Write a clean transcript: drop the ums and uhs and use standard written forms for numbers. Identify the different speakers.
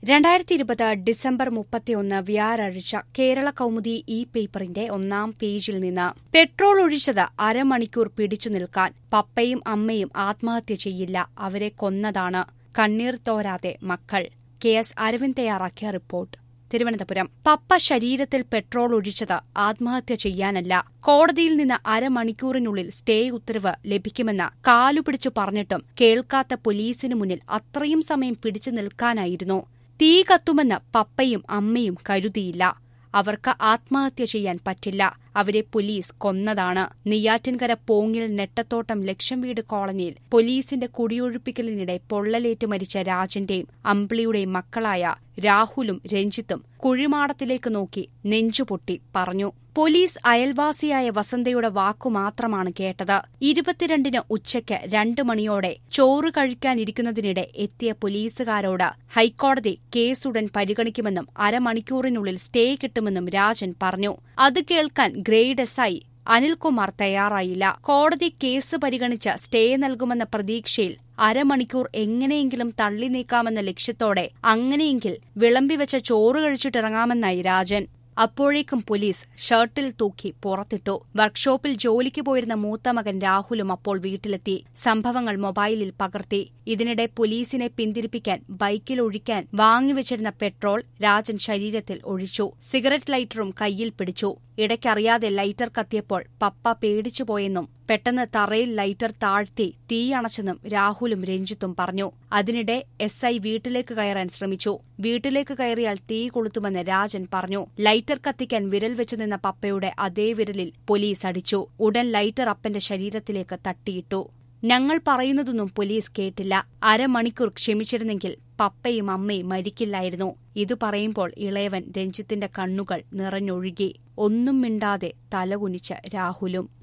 Speaker 1: 2020 December 31 വ്യാഴാഴ്ച കേരള കൗമുദി ഈ പേപ്പറിന്റെ ഒന്നാം പേജിൽ നിന്ന് പെട്രോൾ ഒഴിച്ചത് അരമണിക്കൂർ പിടിച്ചു നിൽക്കാൻ പപ്പയും അമ്മയും ആത്മഹത്യ ചെയ്യില്ല, അവരെ കൊന്നതാണ്. കണ്ണീർ തോരാതെ മക്കൾ. KS അരവിന്ദ് തയ്യാറാക്കിയ റിപ്പോർട്ട്. തിരുവനന്തപുരം. പപ്പ ശരീരത്തിൽ പെട്രോൾ ഒഴിച്ചത് ആത്മഹത്യ ചെയ്യാനല്ല, കോടതിയിൽ നിന്ന് അരമണിക്കൂറിനുള്ളിൽ സ്റ്റേ ഉത്തരവ് ലഭിക്കുമെന്ന് കാലുപിടിച്ചു പറഞ്ഞിട്ടും കേൾക്കാത്ത പോലീസിന് മുന്നിൽ അത്രയും സമയം പിടിച്ചു നിൽക്കാനായിരുന്നു. തീ കത്തുമെന്ന് പപ്പയും അമ്മയും കരുതിയില്ല. അവർക്ക് ആത്മഹത്യ ചെയ്യാൻ പറ്റില്ല, അവരെ പോലീസ് കൊന്നതാണ്. നെയ്യാറ്റിൻകര പോങ്ങിൽ നെട്ടത്തോട്ടം ലക്ഷം വീട് കോളനിയിൽ പോലീസിന്റെ കുടിയൊഴിപ്പിക്കലിനിടെ പൊള്ളലേറ്റ് മരിച്ച രാജന്റെയും അമ്പിളിയുടെയും മക്കളായ രാഹുലും രഞ്ജിത്തും കുഴിമാടത്തിലേക്ക് നോക്കി നെഞ്ചുപൊട്ടി പറഞ്ഞു. പോലീസ് അയൽവാസിയായ വസന്തയുടെ വാക്കുമാത്രമാണ് കേട്ടത്. 22-ന് ഉച്ചയ്ക്ക് 2 മണിയോടെ ചോറ് കഴിക്കാനിരിക്കുന്നതിനിടെ എത്തിയ പോലീസുകാരോട് ഹൈക്കോടതി കേസുടൻ പരിഗണിക്കുമെന്നും അരമണിക്കൂറിനുള്ളിൽ സ്റ്റേ കിട്ടുമെന്നും രാജൻ പറഞ്ഞു. അത് കേൾക്കാൻ ഗ്രേഡ് SI അനിൽകുമാർ തയ്യാറായില്ല. കോടതി കേസ് പരിഗണിച്ച് സ്റ്റേ നൽകുമെന്ന പ്രതീക്ഷയിൽ അരമണിക്കൂർ എങ്ങനെയെങ്കിലും തള്ളി നീക്കാമെന്ന ലക്ഷ്യത്തോടെ അങ്ങനെയെങ്കിൽ വിളമ്പിവെച്ച ചോറ് കഴിച്ചിട്ടിറങ്ങാമെന്നായി രാജൻ. അപ്പോഴേക്കും പോലീസ് ഷർട്ടിൽ തൂക്കി പുറത്തിട്ടു. വർക്ക്ഷോപ്പിൽ ജോലിക്ക് പോയിരുന്ന മൂത്ത മകൻ രാഹുലും അപ്പോൾ വീട്ടിലെത്തി. സംഭവങ്ങൾ മൊബൈലിൽ പകർത്തി. ഇതിനിടെ പോലീസിനെ പിന്തിരിപ്പിക്കാൻ ബൈക്കിൽ ഒഴിക്കാൻ വാങ്ങിവെച്ചിരുന്ന പെട്രോൾ രാജൻ ശരീരത്തിൽ ഒഴിച്ചു. സിഗരറ്റ് ലൈറ്ററും കയ്യിൽ പിടിച്ചു. ഇടയ്ക്കറിയാതെ ലൈറ്റർ കത്തിയപ്പോൾ പപ്പ പേടിച്ചുപോയെന്നും പെട്ടെന്ന് തറയിൽ ലൈറ്റർ താഴ്ത്തി തീയണച്ചെന്നും രാഹുലും രഞ്ജിത്തും പറഞ്ഞു. അതിനിടെ SI വീട്ടിലേക്ക് കയറാൻ ശ്രമിച്ചു. വീട്ടിലേക്ക് കയറിയാൽ തീ കൊളുത്തുമെന്ന് രാജൻ പറഞ്ഞു. ലൈറ്റർ കത്തിക്കാൻ വിരൽ വെച്ചു നിന്ന പപ്പയുടെ അതേ വിരലിൽ പോലീസ് അടിച്ചു. ഉടൻ ലൈറ്റർ അപ്പന്റെ ശരീരത്തിലേക്ക് തട്ടിയിട്ടു. ഞങ്ങൾ പറയുന്നതൊന്നും പോലീസ് കേട്ടില്ല. അരമണിക്കൂർ ക്ഷമിച്ചിരുന്നെങ്കിൽ പപ്പയും അമ്മയും മരിക്കില്ലായിരുന്നു. ഇതു പറയുമ്പോൾ ഇളയവൻ രഞ്ജിത്തിന്റെ കണ്ണുകൾ നിറഞ്ഞൊഴുകി. ഒന്നും മിണ്ടാതെ തലകുനിച്ച രാഹുലും.